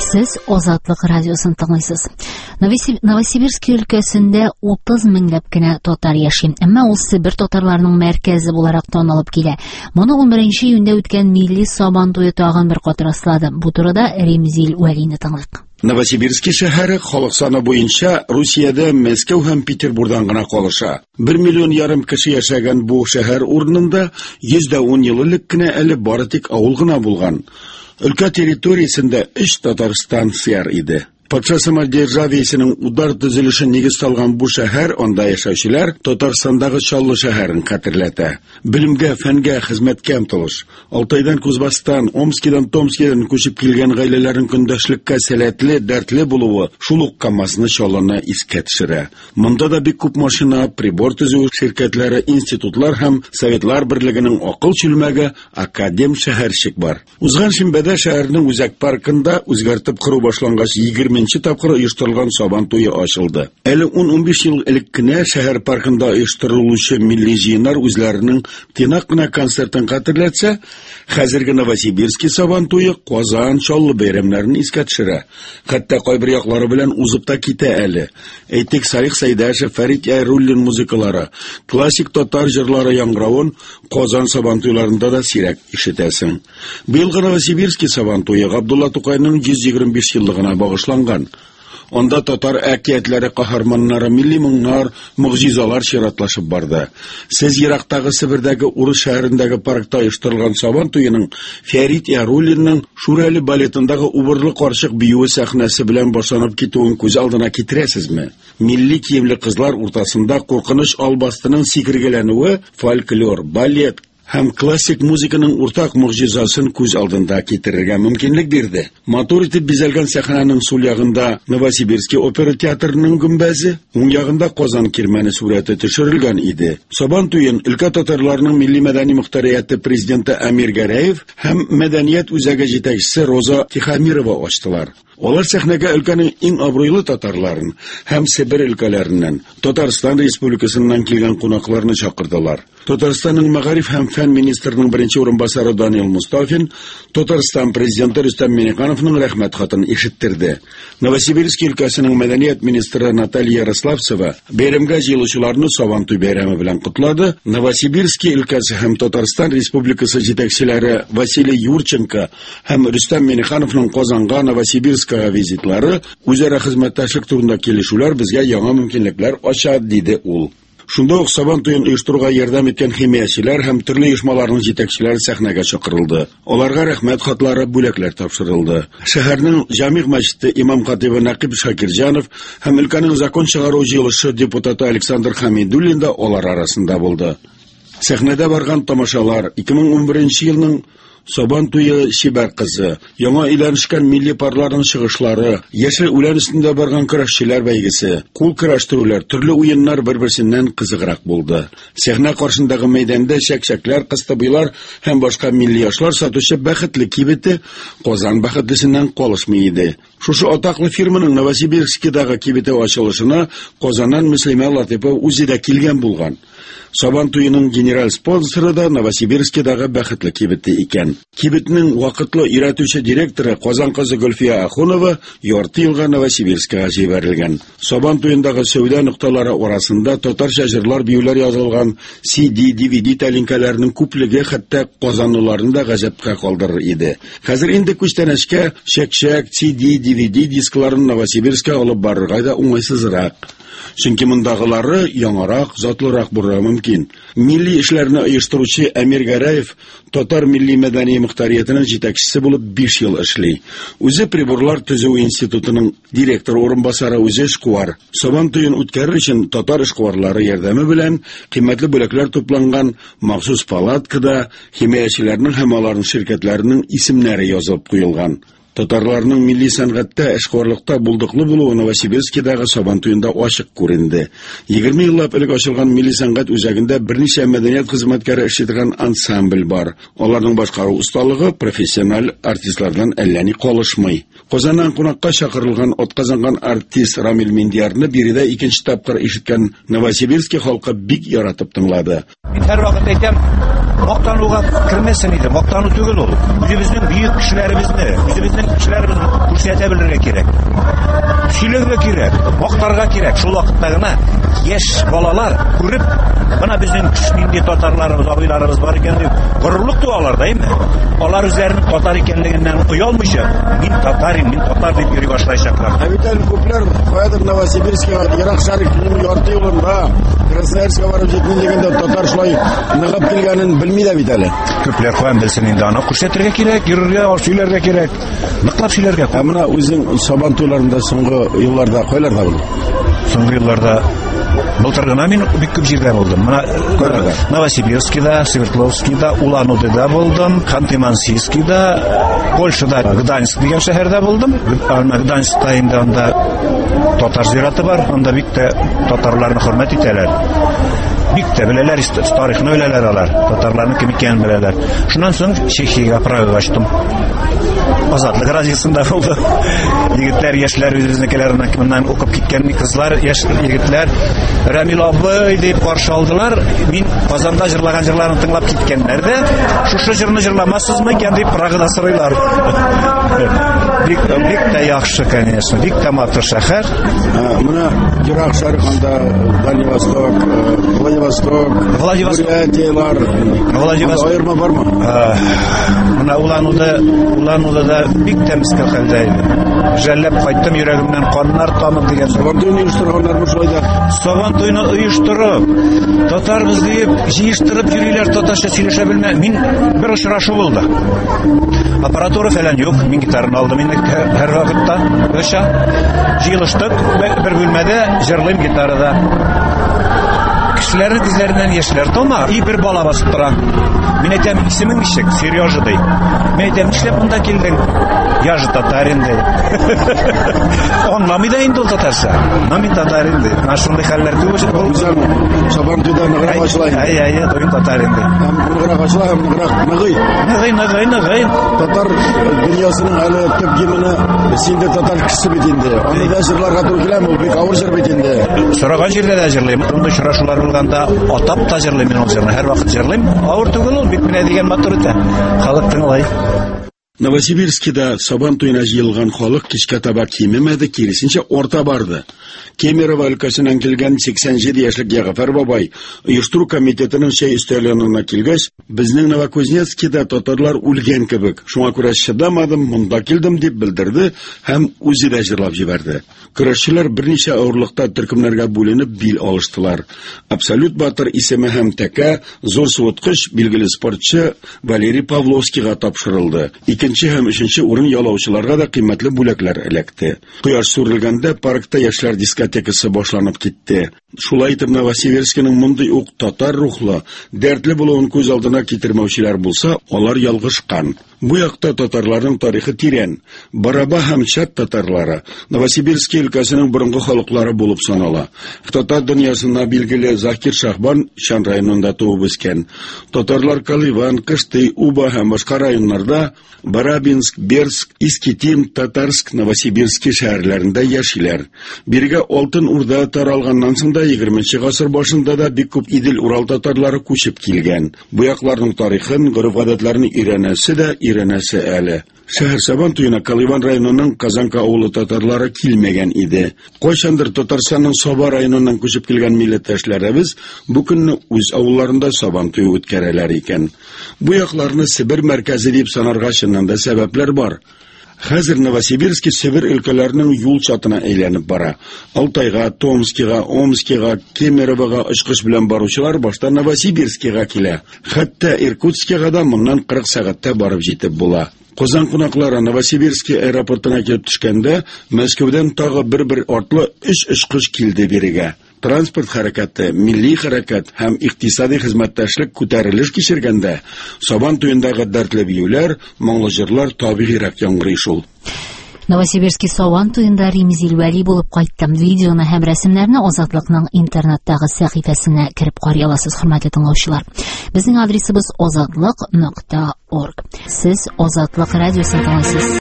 Сез Азатлык радиосын тыңлыйсыз. Новосибирск өлкәсендә 30 меңләп кенә татар яши. Әмма ул Себер татарларының мәркәзе буларак танылып килә. Моны 11 июньдә үткән милли Сабан туе тагын бер кат раслады. Бу турыда Ремзил Вәлине тыңлыйк. Новосибирск шәһәре халык саны буенча Русиядә Мәскәү һәм Петербургдан гына калыша. 1,5 миллион кеше яшәгән бу шәһәр урынында 110 ел элек кенә әле бары тик авыл гына булган. Өлкә территориясендә 3 татар станцияләр иде. Патша самодержавиесенең удар төзелешен нигез салган бу шәһәр, анда яшәүчеләр Татарстандагы Чаллы шәһәрен хәтерләтә. Билимгә, фәнгә, хезмәткә омтылыш. Алтайдан Кузбастан, Омскидан, Томскидан күчеп килгән гаиләләрнең көндәшлеккә сәләтле, дәртле булуы шул ук Камазны Чаллыны искә төшерә. Монда да бик күп машина, прибор төзү ширкәтләре, институтлар һәм Советлар берлегенең акыл чүлмәге академ шәһәрчек бар. Узган шимбәдә шәһәрнең үзәк паркында үзгәртеп кору башлангач 20 тапкыр оештырылган Сабан туе ачылды. Әле 10-15 ел элек кенә шәһәр паркында оештырылучы милли җыеннар үзләренең тыйнак кына концертын хәтерләтсә, хәзерге Новосибирск Сабан туе Казан, Чаллы бәйрәмнәрен искә төшерә. Хәтта кайбер яклары белән узып та китә әле. Әйтик, Салих Сәйдәшев, Фәрит Яруллин музыкалары, классик татар җырлары яңгыравын Казан Сабан туйларында да сирәк ишетәсең. Быелгы Новосибирск Сабан туе Габдулла Тукайның 125 еллыгына багышланган. Онда татар әкиятләре каһарманнары, милли моңнар, мөгъҗизалар чиратлашып барды. Сез ерактагы Себердәге Урыс шәһәрендәге паркта оештырылган Сабан туеның Фәрит Яруллинның Шүрәле балетындагы убырлы карчык биюе сәхнәсе белән башланып китүен күз алдына китерәсезме? Милли киемле кызлар уртасында куркыныч албастының сикергәләнүе, фольклор, балет һәм классик музыканың уртак мөгъҗизасын күз алдында китерергә мөмкинлек бирде. Матур итеп бизәлгән сәхнәнең сул ягында Новосибирск опера театрының гөмбәзе, уң ягында Казан кирмәне сурәте төшерелгән иде. Сабан туен өлкә татарларының милли мәдәни мөхтәрияте президенты Әмир Гәрәев һәм мәдәният үзәге җитәкчесе Роза Тихомирова ачтылар. Олар сәхнәгә өлкәнең иң абруйлы татарларын һәм Себер өлкәләреннән, Татарстан Республикасыннан килгән кунакларны чакырдылар. Татарстанның мәгариф һәм фән министрының беренче урынбасары Данил Мустафин Татарстан президенты Рөстәм Миңнехановның рәхмәт хатын ишеттерде. Новосибирск өлкәсенең мәдәният министры Наталья Ярославцева бәйрәмгә җыелучыларны Сабан туе бәйрәме белән котлады. Новосибирск өлкәсе һәм Татарстан Республикасы җитәкчеләре Василий Юрченко һәм Рөстәм Миңнехановның Казанга, Новосибирскка визитлары үзара хезмәттәшлек турында килешүләр безгә яңа мөмкинлекләр ача, диде ул. Шунда ук Сабан туен оештыруга ярдәм иткән химиячеләр һәм төрле оешмаларның җитәкчеләре сәхнәгә чакырылды. Аларга рәхмәт хатлары, бүләкләр тапшырылды. Шәһәрнең Җамигъ мәчете имам-хатибы Нәкиб Шакирҗанов һәм өлкәнең закон чыгару җыелышы депутаты Александр Хамидуллин да алар арасында булды. Сәхнәдә барган тамашалар 2011 елның Сабан туе Чибәр кызы, яңа өйләнешкән милли парларның чыгышлары, яшел үлән өстендә барган көрәшчеләр бәйгесе, кул көрәштерүләр, төрле уеннар бер-берсеннән кызыграк булды. Сәхнә каршындагы мәйданда чәк-чәкләр, кыстыбыйлар һәм башка милли яшлар сатучы бәхетле кибете Казан бәхетлесеннән калышмый иде. Шушы атаклы фирманың Новосибирскидагы кибете ачылышына Казаннан Мөслимә Латипова үзе дә килгән булган. Сабан туеның генераль спонсоры да Новосибирскидагы бәхетле кибете икән. Кибетнең вакытлы өйрәтүче директоры Казан кызы Гөлфия Ахунова ярты елга Новосибирскка җибәрелгән. Сабан туендагы сәүдә нукталары арасында татарча җырлар, биюләр язылган CD, DVD тәлинкәләренең күплеге хәтта казанлыларны да гаҗәпкә калдырыр иде. Хәзер инде күчтәнәшкә чәк-чәк, CD, DVD дискларын Новосибирскка алып барырга да уңайсызрак. Чөнки мондагылары яңарак, затлырак булырга мөмкин. Милли эшләрне оештыручы Әмир Гәрәев татар милли мәдәни мөхтәриятенең җитәкчесе булып 5 ел эшли. Үзе приборлар төзү институтының директор урынбасары үзе эшкуар. Сабан туен үткәрер өчен татар эшкуарлары ярдәме белән кыйммәтле бүләкләр тупланган махсус палаткада химиячеләрнең һәм аларның ширкәтләренең исемнәре язылып куелган. Татарларның милли сәнгатьтә, эшкуарлыкта булдыклы булуы Новосибирскидагы Сабан туенда ачык күренде. 20 еллап элек ачылган милли сәнгать үзәгендә берничә мәдәният хезмәткәре эшләтгән ансамбль бар. Аларның башкару усталыгы профессиональ артистлардан әллә ни калышмый. Казаннан кунакка чакырылган атказанган артист Рамил Миндиярны биредә икенче тапкыр ишеткән Новосибирск халкы бик яратып тыңлады. Мин һәр вакыт әйтәм, мактануга кирмәсен иде, мактану түгел ул. Үзебезнең бөек кешеләребезне, үзебезнең кешеләребезне күрсәтә белергә кирәк. Сөйләргә кирәк, мактарга кирәк. Шул вакытта гына яшь балалар күреп, бына безнең нинди татарларыбыз, абыйларыбыз бар икән дип горурлык туалар, дәйме? Алар үзләренең татар икәнлегеннән куялмыйча, мин татар дип йөри башлаячаклар. Әбитән күпләр каядыр Новосибирскига, Ерак Шарикның ярты юлында, Красноярскка барып җитмәгәндә татар шулай ныгып килгәнен белми дә бит әле. Күпләр каян белсен инде, аны күрсәтергә кирәк, йөрергә, сөйләргә кирәк, ныклап сөйләргә. Ә менә үзең Сабан туйларында соңгы елларда кайларда булдың? Соңгы елларда былтыр гына мин бик күп җирдә булдым. Менә Новосибирскида, Свердловскида, Улан-Удыда булдым, Ханты-Мансийскида, Польшада Гданьск дигән шәһәрдә булдым. Гданьскта инде анда татар зираты бар, анда бик тә татарларны хөрмәт итәләр. Бик тә беләләр, тарихны беләләр алар, татарларның кем икәнен беләләр. Шуннан соң Чехиягә правга ачтым. Азатлык радиосында булды. Егетләр, яшьләр үзенекеләреннән кемнән укып киткән кызлар, яшь егетләр Рамил абый дип каршы алдылар. Мин Казанда җырлаган җырларны тыңлап киткәннәр дә, шушы җырны җырламассызмы икән дип Прагада сорыйлар. Бик тә яхшы, конечно, бик тә матур шәһәр. Менә Ерак Шарикында Владивосток, Бурятиялар, аерма бармы? Менә Улан-Удыда бик тә мискәл хәлдә иде. Жәлләп кайттым, йөрәгемнән каннар тамып дигән. Сабан туйны оештырганнар шулай да. Сабан туйны оештырып, татарбыз дип җыештырып йөриләр, татарча сөйләшә белмә. Мин бер очрашу булды. Аппаратура фәлән юк, мин гитараны алдым инде һәр вакытта. Өчә җыелыштык, бер бүлмәдә җырлыйм гитарада. Кешеләрнең күзләреннән яшьләр тома, и бер бала басып тора. Мин әйтәм, исемең ничек? Сережа ди. Мин әйтәм, нишләп монда килдең? Я же татарин ди. Аңламый да инде ул татарча. Мин татарин ди. Шундай хәлләр күп булды. Сабан туйда ныграк ачлай. Ай, туй татарин ди. Ныграк ачлай, ныграк ныгый. Татар дөньясының әле төп гимны синде татар кеше бит инде. Аны да җырларга туры киләме? Ул бик авыр җыр бит инде. Сораган җирдә дә җырлыйм. Монда очрашулар булганда атап та җырлыйм мин ул җырны. Һәр вакыт җырлыйм. Авыр түгел ул, бик менә дигән матур итә. Халык тыңлай. Новосибирскида Сабан туйына җыелган халык кичкә таба кимемәде, киресенчә орта барды. Кемерово өлкәсеннән килгән 87 яшьлек Ягъфар бабай оештыру комитетының чәй өстәле янына килгәч, безнең Новокузнецкида татарлар үлгән кебек. Шуңа күрә чыдамадым, монда килдем дип белдерде һәм үзе дә җырлап җибәрде. Көрәшчеләр берничә авырлыкта төркемнәргә бүленеп бил алыштылар. Абсолют батыр исеме һәм тәкә зур суыткыч билгеле спортчы Валерий Павловскийга тапшырылды. Икенче һәм өченче урын ялаучыларга да кыйммәтле бүләкләр эләкте. Кояш сүрелгәндә паркта яшьләр дискотекасы башланып китте. Шулай итеп Новосибирскиның мондый ук татар рухлы, дәртле булуын күз алдына китермәүчеләр булса, алар ялгышкан. Бу якта татарларның тарихы тирән. Бараба һәм Чат татарлары Новосибирск өлкәсенең борынгы халыклары булып санала. Татар дөньясына билгеле Закир Шахбан Шан районында туып үскән. Татарлар Каливан, Кышты, Уба һәм башка районнарда Барабинск, Берск, Искитим, Татарск, Новосибирск шәһәрләрендә яшиләр. Биргә Алтын Урда таралганнан соң да 20нче гасыр башында да бик күп Идел Урал татарлары күчеп килгән. Бу якларның тарихын, гореф-гадәтләрен өйрәнәсе әле. Шәһәр Сабан туена Каливан районының Казанка авылы татарлары килмәгән иде. Кайчандыр Татарстанның Саба районыннан күчеп килгән милләттәшләребез бу көнне үз авылларында Сабан туе үткәрәләр икән. Бу якларны Себер мәркәзе дип санарга чыннан да сәбәпләр бар. Хәзер Новосибирск Себер өлкәләренең юл чатына әйләнеп бара. Алтайга, Томскига, Омскига, Кемеровога очкыш белән баручылар башта Новосибирскига килә. Хәтта Иркутскига да моннан 40 сәгатьтә барып җитеп була. Казан кунаклары Новосибирск аэропортына килеп төшкәндә, Мәскәүдән тагы бер артлы 3 очкыш килде бирегә. Транспорт хәрәкәте, милли хәрәкәт һәм икътисади хезмәттәшлек күтәрелеш кичергәндә, Сабан туендагы дәртле биюләр, моңлы җырлар табигыйрак яңгырый шул. Новосибирский Сабан туенда Римзил Вәли булып кайттым. Видеоны һәм рәсемнәрне Азатлыкның интернеттагы сәхифәсенә кереп карый аласыз, хөрмәтле тыңлаучылар. Безнең адресыбыз azatlык.org. Сез Азатлык радиосын тыңлыйсыз.